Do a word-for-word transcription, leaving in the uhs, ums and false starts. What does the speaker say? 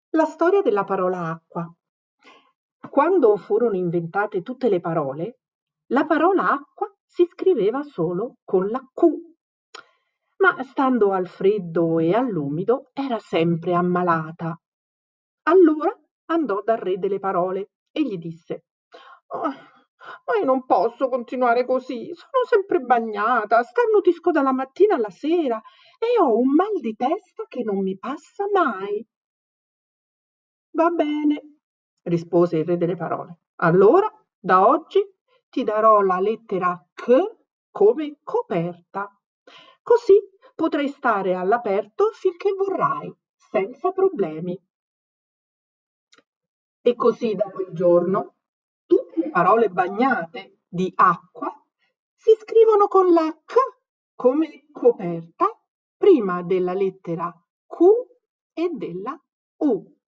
La storia della parola acqua. Quando furono inventate tutte le parole, la parola acqua si scriveva solo con la Q, ma stando al freddo e all'umido era sempre ammalata. Allora andò dal re delle parole e gli disse: "Oh, ma io non posso continuare così, sono sempre bagnata, starnutisco dalla mattina alla sera e ho un mal di testa che non mi passa mai." "Va bene", rispose il re delle parole. "Allora, da oggi ti darò la lettera C come coperta. Così potrai stare all'aperto finché vorrai, senza problemi." E così da quel giorno tutte le parole bagnate di acqua si scrivono con la C come coperta prima della lettera Q e della U.